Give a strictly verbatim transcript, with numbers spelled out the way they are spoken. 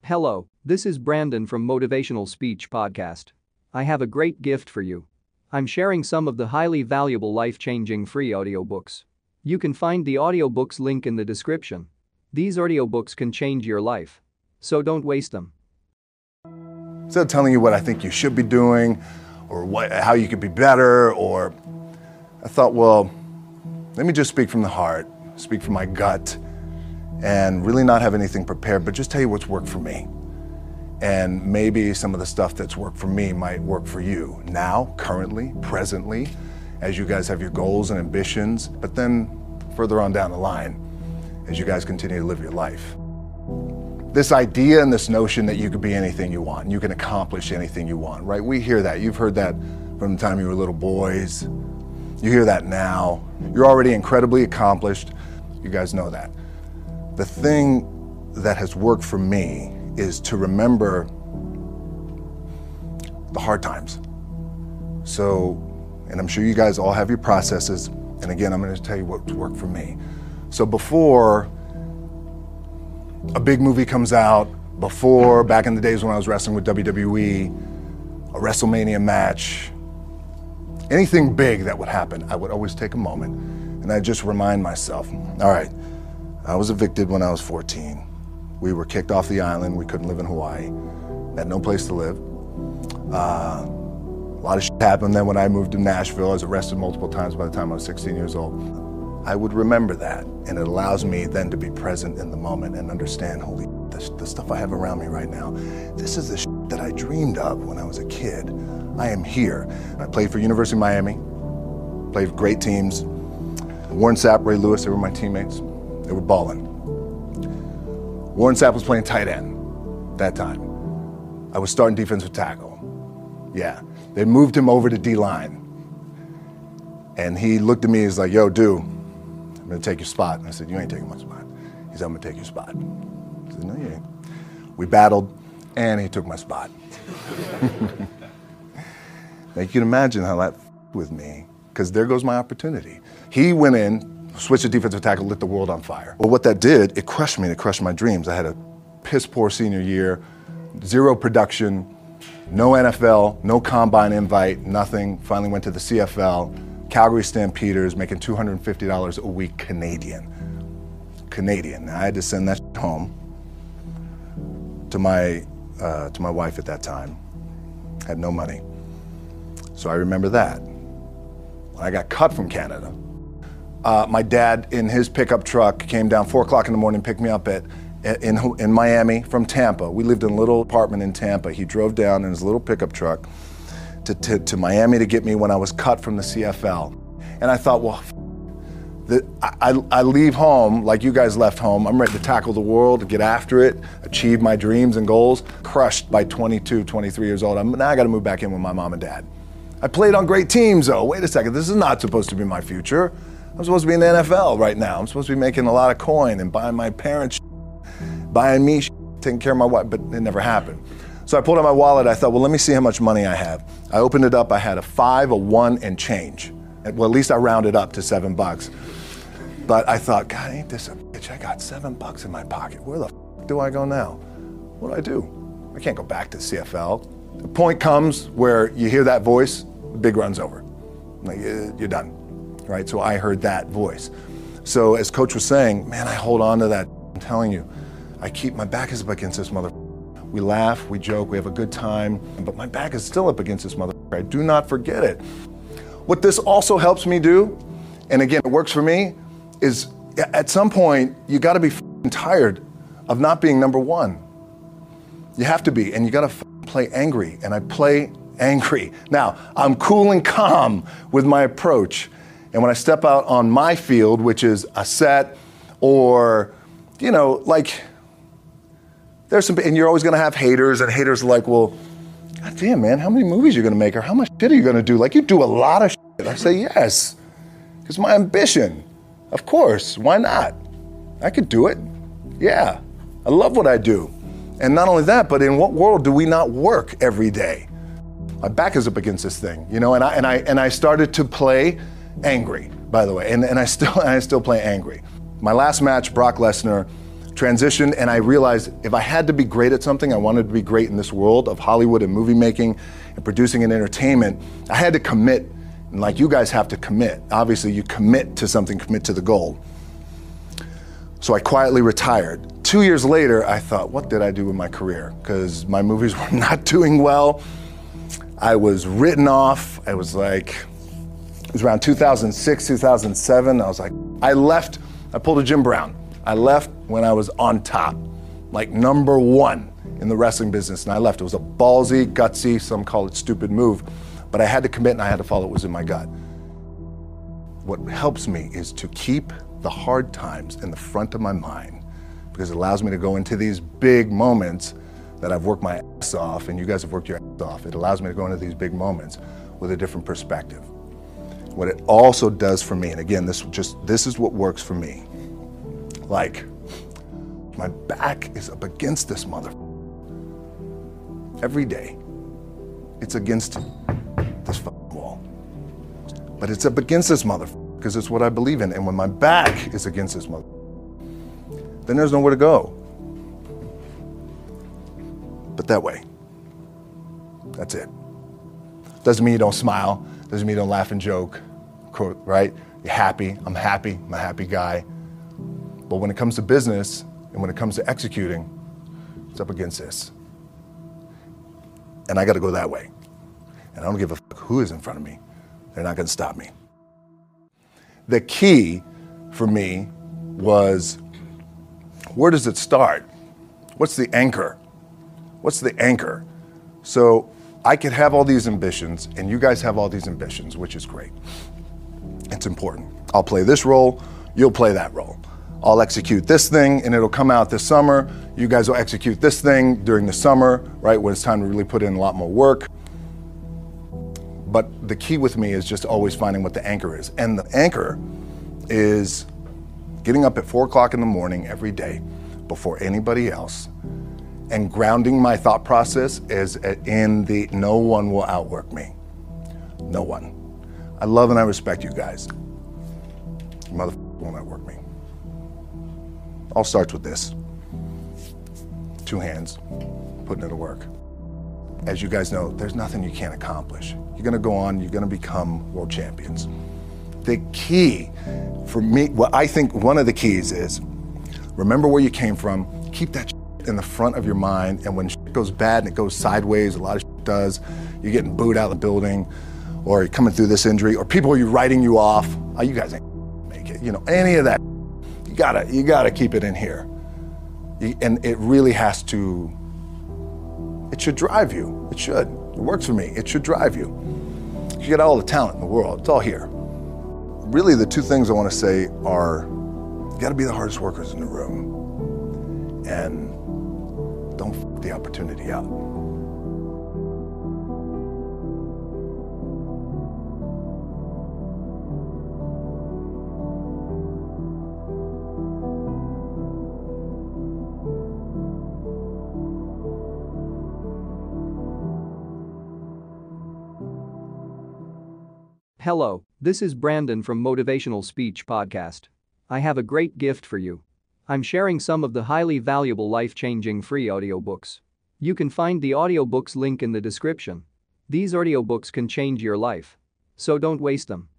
Hello, this is Brandon from Motivational Speech Podcast. I have a great gift for you. I'm sharing some of the highly valuable life-changing free audiobooks. You can find the audiobooks link in the description. These audiobooks can change your life. So don't waste them. Instead of telling you what I think you should be doing or what, how you could be better, or I thought, well, let me just speak from the heart, speak from my gut, and really not have anything prepared, but just tell you what's worked for me. And maybe some of the stuff that's worked for me might work for you now, currently, presently, as you guys have your goals and ambitions, but then further on down the line, as you guys continue to live your life. This idea and this notion that you could be anything you want, you can accomplish anything you want, right? We hear that. You've heard that from the time you were little boys. You hear that now. You're already incredibly accomplished. You guys know that. The thing that has worked for me is to remember the hard times. So, and I'm sure you guys all have your processes, and again, I'm going to tell you what's worked for me. So before a big movie comes out, before, back in the days when I was wrestling with W W E, a WrestleMania match, anything big that would happen, I would always take a moment and I'd just remind myself, all right, I was evicted when I was fourteen. We were kicked off the island. We couldn't live in Hawaii. Had no place to live. Uh, a lot of shit happened then when I moved to Nashville. I was arrested multiple times by the time I was sixteen years old. I would remember that, and it allows me then to be present in the moment and understand, holy, the, the stuff I have around me right now, this is the shit that I dreamed of when I was a kid. I am here. I played for University of Miami, played for great teams. Warren Sapp, Ray Lewis, they were my teammates. They were balling. Warren Sapp was playing tight end that time. I was starting defensive tackle. Yeah, they moved him over to D-line. And he looked at me, he's like, yo, dude, I'm gonna take your spot. And I said, you ain't taking my spot. He said, I'm gonna take your spot. I said, no, you ain't. We battled, and he took my spot. Now you can imagine how that f***ed with me, because there goes my opportunity. He went in, switched to defensive tackle, lit the world on fire. Well, what that did, it crushed me, it crushed my dreams. I had a piss poor senior year, zero production, no N F L, no combine invite, nothing. Finally went to the C F L, Calgary Stampeders, making two hundred fifty dollars a week Canadian. Canadian. I had to send that shit home to my, uh, to my wife at that time. Had no money. So I remember that. When I got cut from Canada, Uh, my dad, in his pickup truck, came down four o'clock in the morning, picked me up at, in, in Miami from Tampa. We lived in a little apartment in Tampa. He drove down in his little pickup truck to, to, to Miami to get me when I was cut from the C F L. And I thought, well, the, I, I leave home like you guys left home. I'm ready to tackle the world, to get after it, achieve my dreams and goals. Crushed by twenty-two, twenty-three years old. I'm, now I got to move back in with my mom and dad. I played on great teams, though. Wait a second, this is not supposed to be my future. I'm supposed to be in the N F L right now. I'm supposed to be making a lot of coin and buying my parents, buying me, taking care of my wife, but it never happened. So I pulled out my wallet. I thought, well, let me see how much money I have. I opened it up. I had a five, a one, and change. Well, at least I rounded up to seven bucks. But I thought, God, ain't this a bitch? I got seven bucks in my pocket. Where the f do I go now? What do I do? I can't go back to C F L. The point comes where you hear that voice, the big run's over. Like, you're done. Right, so I heard that voice. So as Coach was saying, man, I hold on to that. I'm telling you, I keep, my back is up against this mother. We laugh, we joke, we have a good time, but my back is still up against this mother. I do not forget it. What this also helps me do, and again, it works for me, is at some point, you gotta be tired of not being number one. You have to be, and you gotta play angry, and I play angry. Now, I'm cool and calm with my approach. And when I step out on my field, which is a set, or, you know, like, there's some, and you're always gonna have haters, and haters are like, well, God damn, man, how many movies are you gonna make, or how much shit are you gonna do? Like, you do a lot of shit. I say, yes, it's my ambition. Of course, why not? I could do it. Yeah, I love what I do. And not only that, but in what world do we not work every day? My back is up against this thing, you know, and I, and I, and I started to play angry, by the way, and, and I still and I still play angry. My last match, Brock Lesnar, transitioned, and I realized if I had to be great at something, I wanted to be great in this world of Hollywood and movie making and producing and entertainment, I had to commit, and like you guys have to commit. Obviously, you commit to something, commit to the goal. So I quietly retired. Two years later, I thought, what did I do with my career? Because my movies were not doing well. I was written off. I was like, it was around two thousand six, two thousand seven. I was like, I left, I pulled a Jim Brown. I left when I was on top, like number one in the wrestling business, and I left. It was a ballsy, gutsy, some call it stupid move, but I had to commit and I had to follow what was in my gut. What helps me is to keep the hard times in the front of my mind, because it allows me to go into these big moments that I've worked my ass off, and you guys have worked your ass off. It allows me to go into these big moments with a different perspective. What it also does for me, and again, this just this is what works for me. Like, my back is up against this mother. Every day, it's against this fucking wall. But it's up against this mother because it's what I believe in. And when my back is against this mother, then there's nowhere to go. But that way. That's it. Doesn't mean you don't smile. Doesn't mean you don't laugh and joke. Right? You're happy. I'm happy. I'm a happy guy. But when it comes to business and when it comes to executing, it's up against this. And I got to go that way. And I don't give a fuck who is in front of me. They're not going to stop me. The key for me was, where does it start? What's the anchor? What's the anchor? So I could have all these ambitions, and you guys have all these ambitions, which is great. It's important. I'll play this role, you'll play that role. I'll execute this thing, and it'll come out this summer. You guys will execute this thing during the summer, right, when it's time to really put in a lot more work. But the key with me is just always finding what the anchor is. And the anchor is getting up at four o'clock in the morning every day before anybody else and grounding my thought process is in the no one will outwork me. No one. I love and I respect you guys. You motherfucker won't outwork me. All starts with this. Two hands, putting it to work. As you guys know, there's nothing you can't accomplish. You're gonna go on, you're gonna become world champions. The key for me, what I think one of the keys is, remember where you came from, keep that shit in the front of your mind, and when shit goes bad and it goes sideways, a lot of shit does, you're getting booed out of the building, or you're coming through this injury, or people are writing you off, oh, you guys ain't make it, you know, any of that. You gotta, you gotta keep it in here. You, and it really has to, it should drive you. It should. It works for me. It should drive you. You get all the talent in the world. It's all here. Really, the two things I want to say are, you gotta be the hardest workers in the room. And don't f the opportunity up. Hello, this is Brandon from Motivational Speech Podcast. I have a great gift for you. I'm sharing some of the highly valuable life-changing free audiobooks. You can find the audiobooks link in the description. These audiobooks can change your life. So don't waste them.